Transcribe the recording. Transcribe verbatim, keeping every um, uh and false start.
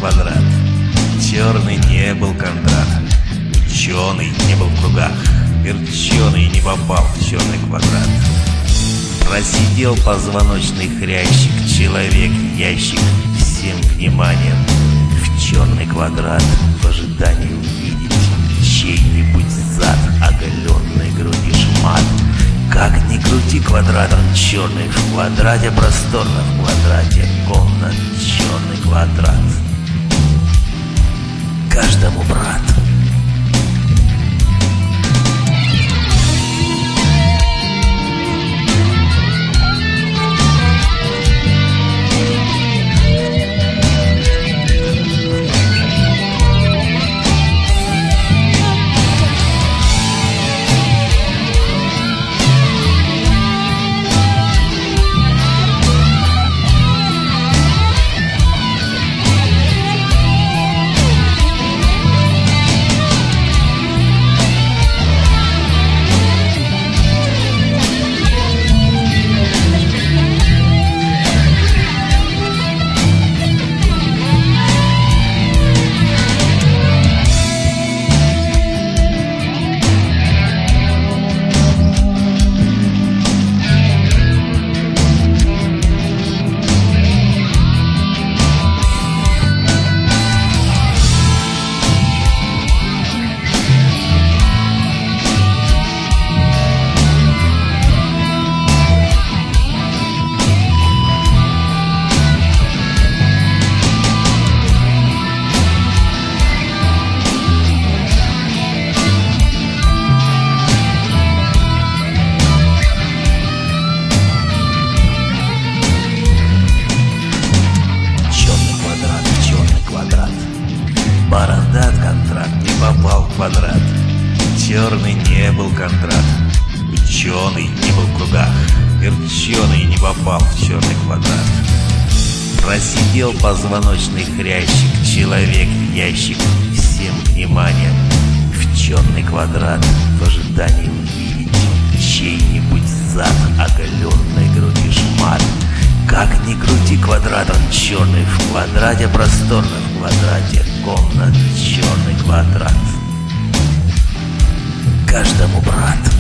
квадрат. Черный не был Кондрат, ученый не был в кругах, верченый не попал в черный квадрат. Просидел позвоночный хрящик, человек-ящик, всем вниманием в черный квадрат, в ожидании увидеть чей-нибудь зад, оголенной груди шмат. Как ни крути квадратом черный, в квадрате просторно, в квадрате комнат черный квадрат. Каждому брат. Бородат Кондрат не попал в квадрат. Черный не был Кондрат, ученый не был в кругах, верченый не попал в черный квадрат. Просидел позвоночный хрящик, человек-ящик, всем вниманием в черный квадрат, в ожидании увидеть чей-нибудь зад, оголенной груди шмат. Как ни крути квадратом черный, в квадрате просторно, в квадрате комнат черный квадрат. Каждому брат.